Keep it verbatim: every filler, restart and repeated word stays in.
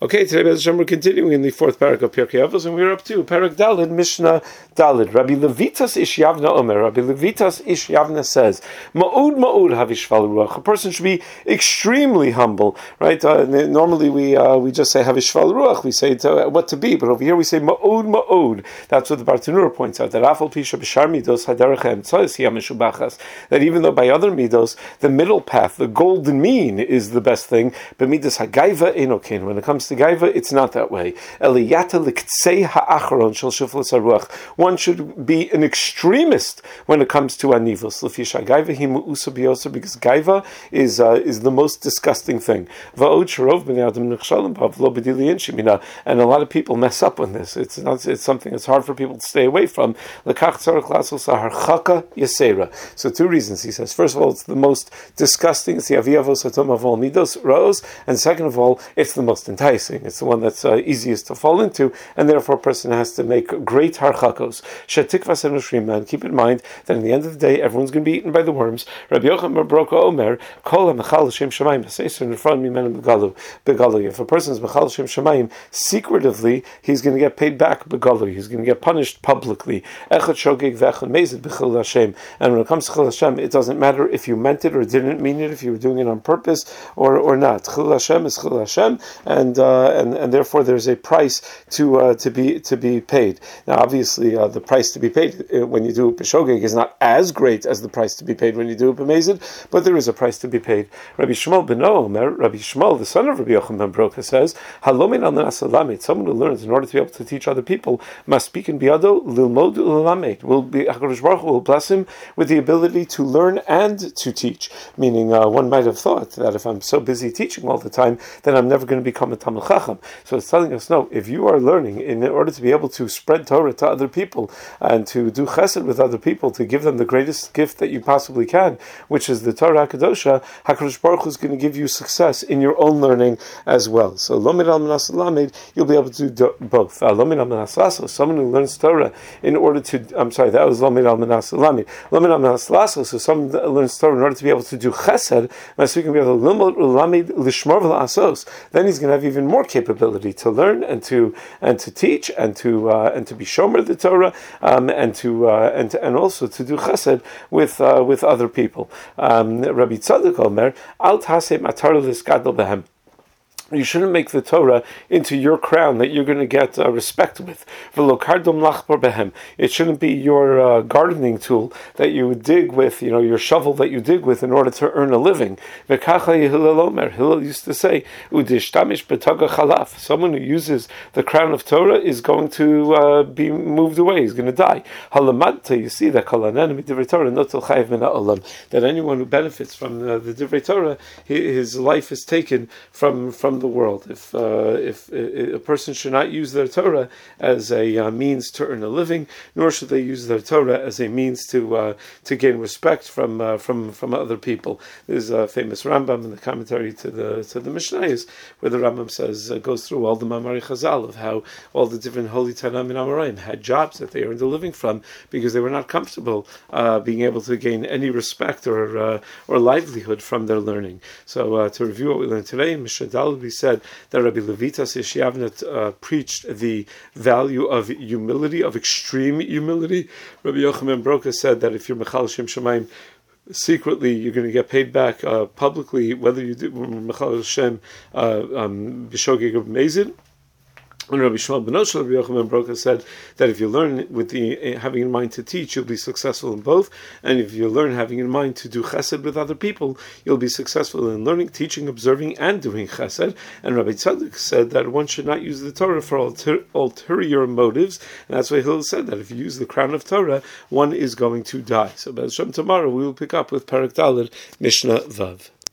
Okay, today Bez Hashem, we're continuing in the fourth parak of Pirkei Avos, and we're up to Parak Dalid, Mishnah Dalid. Rabbi Levitas Ish Yavna Omer. Rabbi Levitas Ish Yavna says, Ma'ud Ma'ud Havishval Ruach. A person should be extremely humble, right? Uh, normally we uh, we just say Havishval Ruach. We say to, uh, what to be, but over here we say Ma'ud Ma'ud. That's what the Bartanura points out. That Afal Pisha B'Shar Midos Haderech Emtzois Yameshubachas. That even though by other midos the middle path, the golden mean, is the best thing, but midas Hagaiva Enokin. When it comes to Gaiva, it's not that way. One should be an extremist when it comes to anivos. Because Gaiva is uh, is the most disgusting thing. And a lot of people mess up on this. It's not, it's something that's hard for people to stay away from. So two reasons, he says. First of all, it's the most disgusting. It's the aviyavos hatom of all midos rose, and second of all, it's the most enticing. It's the one that's uh, easiest to fall into, and therefore a person has to make great harchakos. Shetikvas enoshrim, and keep in mind that in the end of the day, everyone's going to be eaten by the worms. Rabbi Yochanan bar Broka Omer, Kol HaMechal L'Shem Shamayim, B'Seisr Nefran Mimenu Begalu, Begalu. If a person is Mechal L'Shem Shamayim, secretively, he's going to get paid back Begalu. He's going to get punished publicly. Echad Shogeg V'Echad Mezid B'Chil Hashem. And when it comes to Chil Hashem, it doesn't matter if you meant it or didn't mean it, if you were doing it on purpose or, or not. Chil Hashem is Chil Hashem, and uh, and, and therefore there's a price to uh, to be to be paid. Now, obviously, uh, the price to be paid uh, when you do a Peshogeg is not as great as the price to be paid when you do a B'Mezid, but there is a price to be paid. Rabbi Shmuel ben Omer, Rabbi Shmuel, the son of Rabbi Yochanan ben Broka, says, Halomin al Nasalamit, someone who learns in order to be able to teach other people, must speak in Biado, Lilmod Ulamed, will be, HaKadosh Baruch Hu will bless him with the ability to learn and to teach. Meaning, uh, one might have thought that if I'm so busy teaching all the time, then I'm never going to become a Talmid Chacham. So it's telling us, no, if you are learning in order to be able to spread Torah to other people and to do chesed with other people, to give them the greatest gift that you possibly can, which is the Torah HaKadosha, HaKadosh Baruch Hu is going to give you success in your own learning as well. So Lomid al Manas Lamed, you'll be able to do both. Lomid al Manas Lasso, someone who learns Torah in order to, I'm sorry, that was Lomid al Manas Lamed. Lomid al Manas Lasso, so someone that learns Torah in order to be able to do chesed, so you can be able to Lomid Lamed Lishmor V'La'asos, then he's going to have even more capability to learn and to and to teach and to uh, and to be shomer the Torah um, and to uh, and to, and also to do chesed with uh, with other people. Um, Rabbi Tzadok Omer, Al Taseh Matar L'Skadol Behem. You shouldn't make the Torah into your crown that you're going to get uh, respect with. It shouldn't be your uh, gardening tool that you dig with, you know, your shovel that you dig with in order to earn a living. Hillel used to say, someone who uses the crown of Torah is going to uh, be moved away, he's going to die. You see that that anyone who benefits from uh, the Divrei Torah, his life is taken from from the world. If uh, if uh, a person should not use their Torah as a uh, means to earn a living, nor should they use their Torah as a means to uh, to gain respect from uh, from from other people. There's a famous Rambam in the commentary to the to the Mishnayos, where the Rambam says uh, goes through all the Mamari Chazal of how all the different holy Tanam and Amoraim had jobs that they earned a living from because they were not comfortable uh, being able to gain any respect or uh, or livelihood from their learning. So uh, to review what we learned today, Mishnah Daled, we said that Rabbi Levitas Ish Yavna uh, preached the value of humility, of extreme humility. Rabbi Yochanan ben Broka said that if you're Mechal Shem Shamayim secretly, you're going to get paid back uh, publicly, whether you do Mechal Shem B'Shogeg or B'Mezid. And Rabbi Shmuel ben Oshel, Rabbi Yochanan ben Broka said that if you learn with the uh, having in mind to teach, you'll be successful in both. And if you learn having in mind to do chesed with other people, you'll be successful in learning, teaching, observing, and doing chesed. And Rabbi Tzadok said that one should not use the Torah for alter- ulterior motives. And that's why Hillel said that if you use the crown of Torah, one is going to die. So, B'ez Hashem, tomorrow we will pick up with Parak Daled, Mishnah Vav.